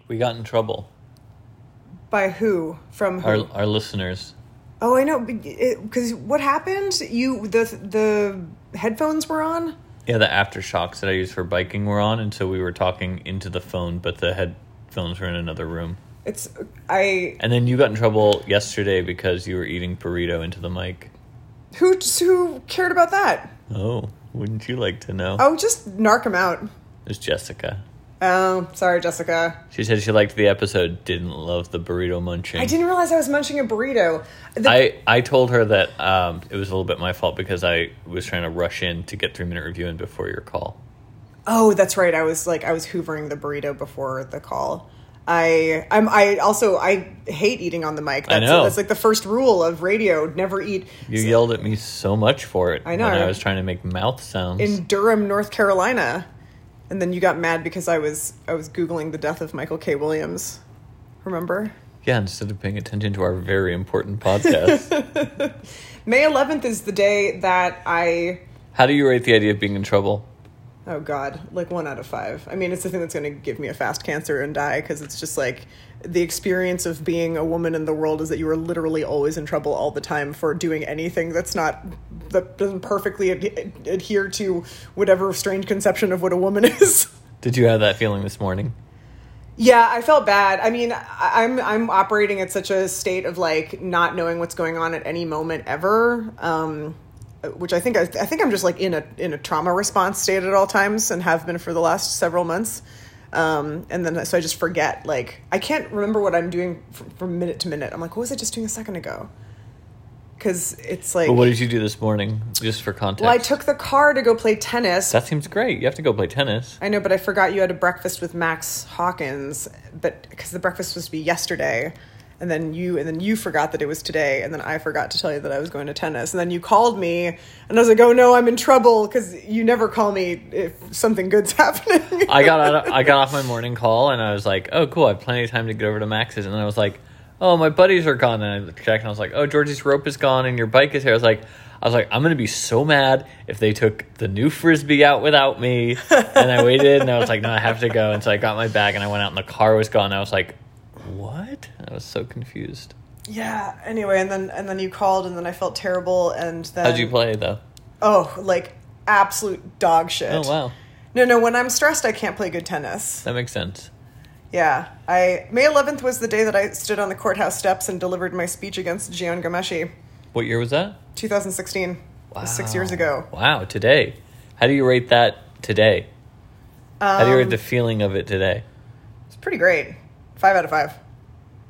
We got in trouble. By who? From who? Our listeners. Oh, I know. Because what happened? The headphones were on? Yeah, the aftershocks that I use for biking were on, and so we were talking into the phone, but the headphones were in another room. And then you got in trouble yesterday because you were eating burrito into the mic. Who cared about that? Oh, wouldn't you like to know? Oh, just narc him out. It was Jessica. Oh, sorry, Jessica. She said she liked the episode, didn't love the burrito munching. I didn't realize I was munching a burrito. I told her that it was a little bit my fault because I was trying to rush in to get 3-minute review in before your call. Oh, that's right. I was hoovering the burrito before the call. I hate eating on the mic. I know. That's like the first rule of radio. Never eat. You yelled at me so much for it. I know. When I was trying to make mouth sounds. In Durham, North Carolina. And then you got mad because I was Googling the death of Michael K. Williams. Remember? Yeah, instead of paying attention to our very important podcast. May 11th is the day that How do you rate the idea of being in trouble? Oh, God. Like 1 out of 5. I mean, it's the thing that's going to give me a fast cancer and die, because it's just like the experience of being a woman in the world is that you are literally always in trouble all the time for doing anything that doesn't perfectly adhere to whatever strange conception of what a woman is. Did you have that feeling this morning? Yeah, I felt bad. I mean, I'm operating at such a state of like not knowing what's going on at any moment ever. Which I think I'm just like in a trauma response state at all times and have been for the last several months. And then so I just forget, like I can't remember what I'm doing from minute to minute. I'm like, what was I just doing a second ago? Because it's like. Well, what did you do this morning, just for context? Well, I took the car to go play tennis. That seems great. You have to go play tennis. I know, but I forgot you had a breakfast with Max Hawkins, but because the breakfast was supposed to be yesterday. And then you forgot that it was today, and then I forgot to tell you that I was going to tennis. And then you called me, and I was like, "Oh no, I'm in trouble," because you never call me if something good's happening. I got off my morning call, and I was like, "Oh, cool, I have plenty of time to get over to Max's." And then I was like, "Oh, my buddies are gone." And I checked, and I was like, "Oh, Georgie's rope is gone, and your bike is here." I was like, I'm gonna be so mad if they took the new Frisbee out without me. And I waited, and I was like, "No, I have to go." And so I got my bag, and I went out, and the car was gone. And I was like, what? I was so confused. Yeah. Anyway, and then you called, and then I felt terrible, and then. How'd you play though? Oh, like absolute dog shit. Oh wow. No. When I'm stressed, I can't play good tennis. That makes sense. Yeah. May 11th was the day that I stood on the courthouse steps and delivered my speech against Jian Ghomeshi. What year was that? 2016. Wow. It was 6 years ago. Wow. Today. How do you rate that today? How do you rate the feeling of it today? It's pretty great. 5 out of 5.